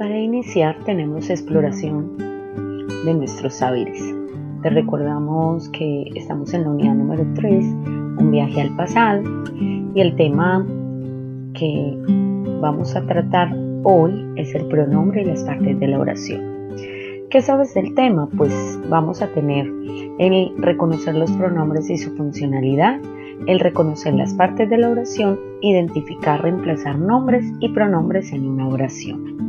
Para iniciar tenemos exploración de nuestros saberes. Te recordamos que estamos en la unidad número 3, un viaje al pasado, y el tema que vamos a tratar hoy es el pronombre y las partes de la oración. ¿Qué sabes del tema? Pues vamos a tener el reconocer los pronombres y su funcionalidad, el reconocer las partes de la oración, identificar, reemplazar nombres y pronombres en una oración.